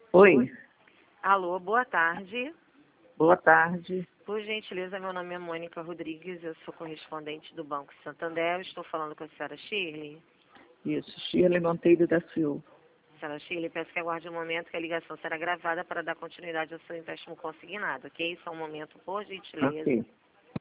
Oi, Alô, boa tarde. boa tarde. Por gentileza, meu nome é Mônica Rodrigues, eu sou correspondente do Banco Santander. Eu estou falando com a senhora Shirley. Isso, Shirley Monteiro da Silva. Senhora Shirley, peço que aguarde um momento que a ligação será gravada para dar continuidade ao seu empréstimo consignado, ok? Só um momento, por gentileza. Ok.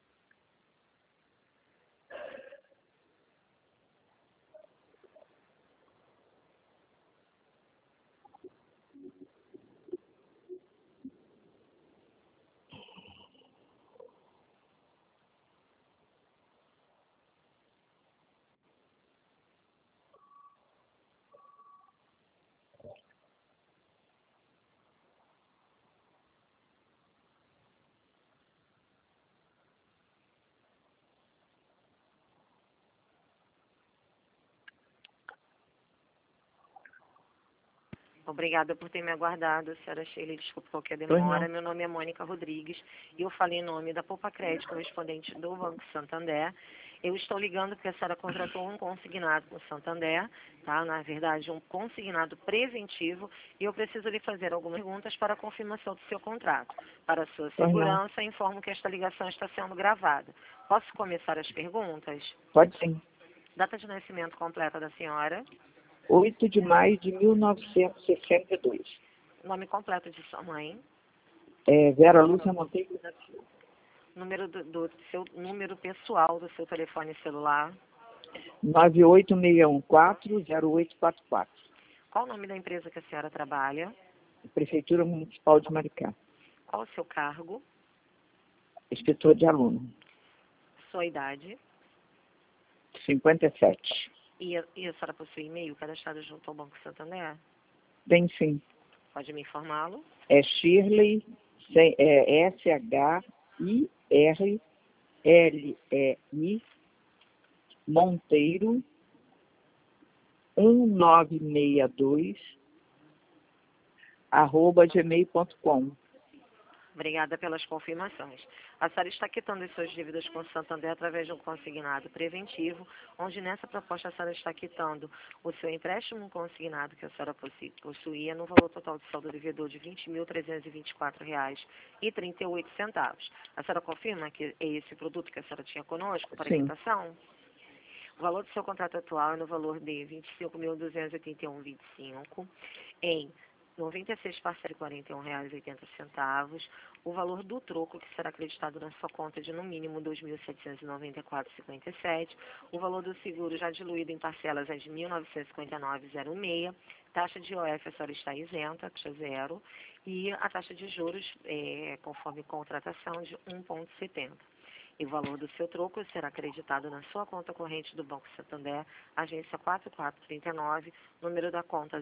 Obrigada por ter me aguardado, senhora Shirley. Desculpe qualquer Pois demora. não. Meu nome é Mônica Rodrigues e eu falei em nome da Poupa Crédito, correspondente do Banco Santander. Eu estou ligando porque a senhora contratou um consignado com o Santander, tá? Na verdade, um consignado preventivo, e eu preciso lhe fazer algumas perguntas para a confirmação do seu contrato. Para a sua Pois não. segurança, informo que esta ligação está sendo gravada. Posso começar as perguntas? Pode sim. Data de nascimento completa da senhora, 8 de maio de 1962. nome completo de sua mãe, Vera Lúcia Monteiro da Silva. número do seu número pessoal do seu telefone celular. 986140844. Qual o nome da empresa que a senhora trabalha? Prefeitura Municipal de Maricá. Qual o seu cargo? Inspetor de aluno. Sua idade? 57. E a senhora possui e-mail cadastrado junto ao Banco Santander? Tem sim. Pode me informá-lo? É Shirley, Shirlei Monteiro 1962 @gmail.com. Obrigada pelas confirmações. A senhora está quitando as suas dívidas com o Santander através de um consignado preventivo, onde nessa proposta a senhora está quitando o seu empréstimo consignado que a senhora possuía no valor total de saldo devedor de R$ 20.324,38. A senhora confirma que é esse produto que a senhora tinha conosco para Sim. quitação? O valor do seu contrato atual é no valor de R$ 25.281,25 em 96 parcelas de R$ 41,80. O valor do troco que será acreditado na sua conta de no mínimo R$ 2.794,57. O valor do seguro já diluído em parcelas é de R$ 1.959,06. Taxa de IOF a senhora está isenta, taxa zero. E a taxa de juros, conforme contratação, de 1,70. E o valor do seu troco será acreditado na sua conta corrente do Banco Santander, agência 4439, número da conta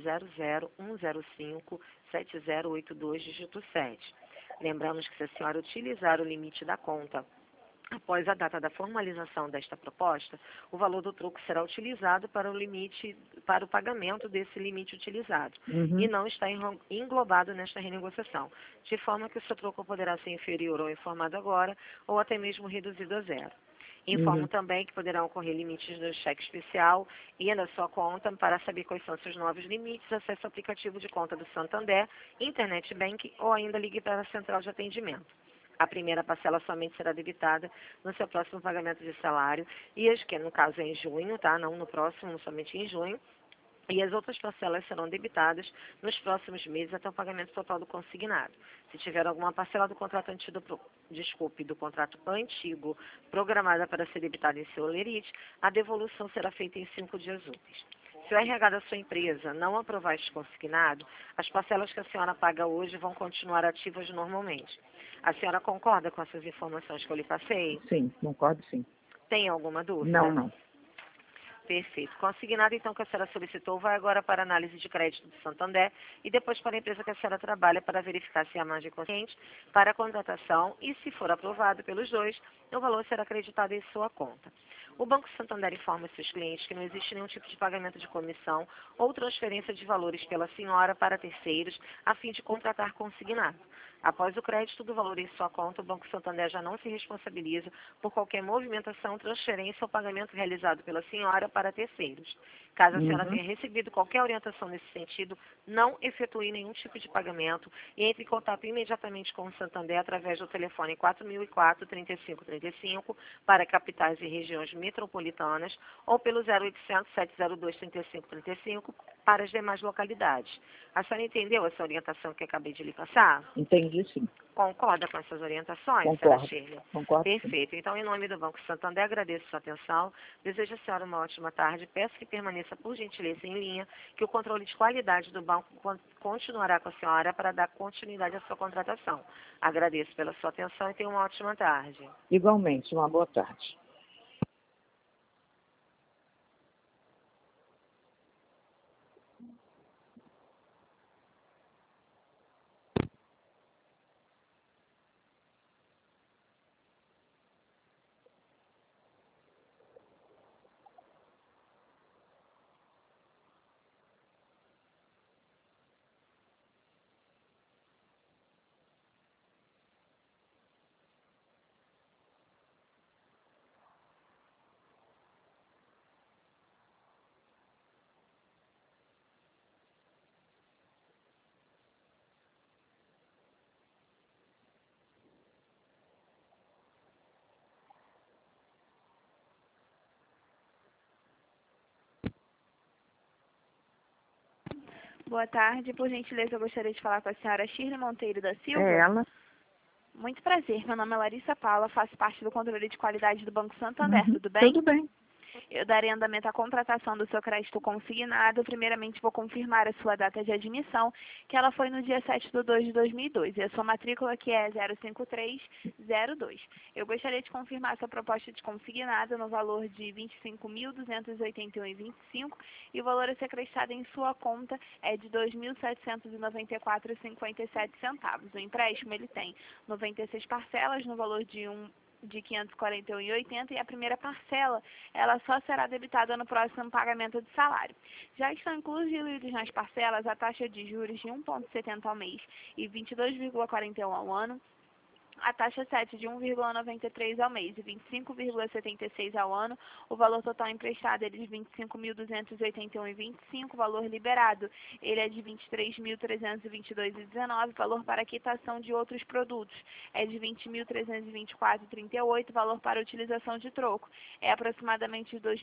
001057082, dígito 7. Lembramos que se a senhora utilizar o limite da conta após a data da formalização desta proposta, o valor do troco será utilizado para o pagamento desse limite utilizado e não está englobado nesta renegociação, de forma que o seu troco poderá ser inferior ao informado agora ou até mesmo reduzido a zero. Informo também que poderão ocorrer limites do cheque especial e na sua conta. Para saber quais são seus novos limites, acesse o aplicativo de conta do Santander, Internet Bank ou ainda ligue para a central de atendimento. A primeira parcela somente será debitada no seu próximo pagamento de salário, e as que no caso é em junho, tá? Não no próximo, somente em junho. E as outras parcelas serão debitadas nos próximos meses até o pagamento total do consignado. Se tiver alguma parcela do contrato do contrato antigo programada para ser debitada em seu holerite, a devolução será feita em 5 dias úteis. Se o RH da sua empresa não aprovar este consignado, as parcelas que a senhora paga hoje vão continuar ativas normalmente. A senhora concorda com essas informações que eu lhe passei? Sim, concordo sim. Tem alguma dúvida? Não. Perfeito. Consignado, então, que a senhora solicitou, vai agora para a análise de crédito do Santander e depois para a empresa que a senhora trabalha para verificar se há margem consciente para a contratação e, se for aprovado pelos dois, o valor será acreditado em sua conta. O Banco Santander informa seus clientes que não existe nenhum tipo de pagamento de comissão ou transferência de valores pela senhora para terceiros a fim de contratar consignado. Após o crédito do valor em sua conta, o Banco Santander já não se responsabiliza por qualquer movimentação, transferência ou pagamento realizado pela senhora para terceiros. Caso a senhora tenha recebido qualquer orientação nesse sentido, não efetue nenhum tipo de pagamento e entre em contato imediatamente com o Santander através do telefone 4004-3535 para capitais e regiões metropolitanas ou pelo 0800-702-3535 para as demais localidades. A senhora entendeu essa orientação que acabei de lhe passar? Entendi, sim. Concorda com essas orientações, Concordo. senhora Shirley? Concordo. Perfeito. Então, em nome do Banco Santander, agradeço sua atenção. Desejo à senhora uma ótima tarde. Peço que permaneça, por gentileza, em linha, que o controle de qualidade do banco continuará com a senhora para dar continuidade à sua contratação. Agradeço pela sua atenção e tenha uma ótima tarde. Igualmente, uma boa tarde. Boa tarde, por gentileza, eu gostaria de falar com a senhora Shirley Monteiro da Silva. É ela? Muito prazer, meu nome é Larissa Paula, faço parte do controle de qualidade do Banco Santander, tudo bem? Tudo bem. Eu darei andamento à contratação do seu crédito consignado. Primeiramente, vou confirmar a sua data de admissão, que ela foi no dia 7/2/2002, e a sua matrícula que é 05302. Eu gostaria de confirmar a sua proposta de consignado no valor de R$ 25.281,25 e o valor a ser acreditado em sua conta é de R$ 2.794,57. O empréstimo ele tem 96 parcelas no valor de R$ 541,80 e a primeira parcela ela só será debitada no próximo pagamento de salário. Já estão incluídos nas parcelas a taxa de juros de 1,70 ao mês e 22,41 ao ano, a taxa 7 de 1,93 ao mês e 25,76 ao ano, o valor total emprestado é de R$ 25.281,25, o valor liberado ele é de R$ 23.322,19, valor para quitação de outros produtos é de R$ 20.324,38, valor para utilização de troco é aproximadamente R$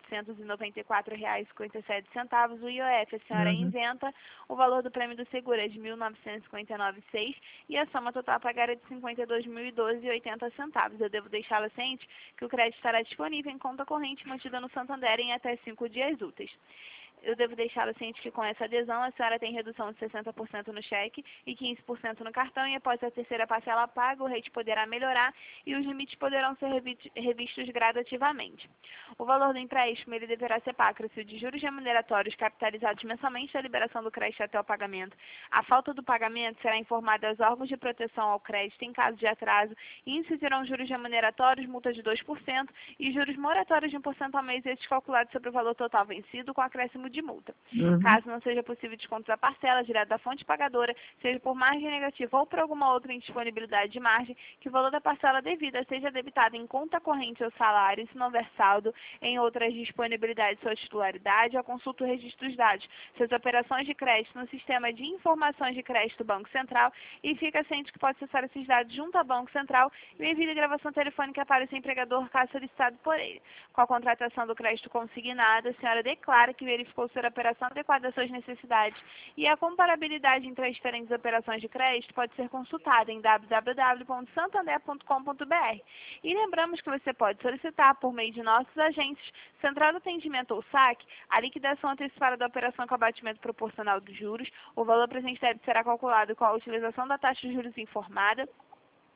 2.794,57, o IOF a senhora isenta, o valor do prêmio do seguro é de R$ 1.959,06 e a soma total a pagar é de R$ 52.012,80. Eu devo deixá-la ciente que o crédito estará disponível em conta corrente mantida no Santander em até 5 dias úteis. Eu devo deixá-la ciente que com essa adesão a senhora tem redução de 60% no cheque e 15% no cartão e após a terceira parcela paga, o rate poderá melhorar e os limites poderão ser revistos gradativamente. O valor do empréstimo ele deverá ser pago se de juros remuneratórios capitalizados mensalmente da liberação do crédito até o pagamento. A falta do pagamento será informada aos órgãos de proteção ao crédito em caso de atraso e incidirão juros remuneratórios, multa de 2% e juros moratórios de 1% ao mês, estes calculados sobre o valor total vencido com acréscimo de multa. Caso não seja possível desconto da parcela direto da fonte pagadora, seja por margem negativa ou por alguma outra indisponibilidade de margem, que o valor da parcela devida seja debitado em conta corrente ou salário, se não houver saldo em outras disponibilidades de sua titularidade, ou consulta o registro dos dados, suas operações de crédito no sistema de informações de crédito do Banco Central e fica ciente que pode acessar esses dados junto ao Banco Central e envie gravação telefônica para o seu empregador caso solicitado por ele. Com a contratação do crédito consignado, a senhora declara que verificou ser a operação adequada às suas necessidades e a comparabilidade entre as diferentes operações de crédito pode ser consultada em www.santander.com.br. E lembramos que você pode solicitar por meio de nossos agentes, Central de Atendimento ou SAC, a liquidação antecipada da operação com abatimento proporcional dos juros. O valor presente deve será calculado com a utilização da taxa de juros informada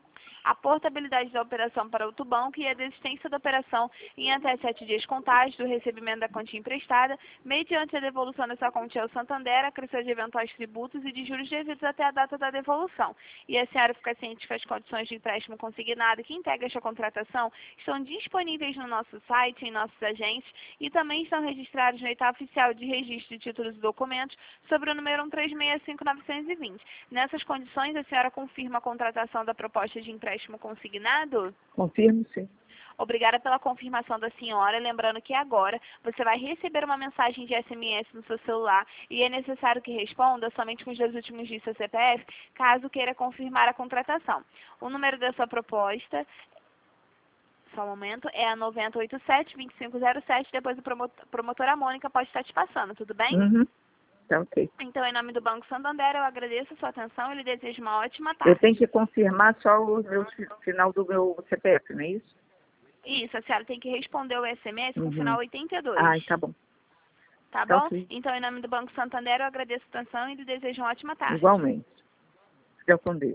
a portabilidade da operação para outro banco e a desistência da operação em até 7 dias contábeis do recebimento da quantia emprestada, mediante a devolução dessa quantia ao Santander, acrescido de eventuais tributos e de juros devidos até a data da devolução. E a senhora fica ciente que as condições de empréstimo consignado que integra esta contratação estão disponíveis no nosso site, em nossos agentes, e também estão registrados no edital oficial de registro de títulos e documentos sobre o número 1365920. Nessas condições, a senhora confirma a contratação da proposta de empréstimo consignado? Confirmo, sim. Obrigada pela confirmação da senhora. Lembrando que agora você vai receber uma mensagem de SMS no seu celular e é necessário que responda somente com os 2 últimos dígitos do seu CPF, caso queira confirmar a contratação. O número da sua proposta, só um momento, é a 9087-2507, depois a promotora Mônica pode estar te passando, tudo bem? Uhum. Tá ok. Então, em nome do Banco Santander, eu agradeço a sua atenção e lhe desejo uma ótima tarde. Eu tenho que confirmar só o final do meu CPF, não é isso? Isso, a senhora tem que responder o SMS com o Uhum. final 82. Ah, tá bom. Tá Tá bom? ok. Então, em nome do Banco Santander, eu agradeço a atenção e lhe desejo uma ótima tarde. Igualmente. Fica com Deus.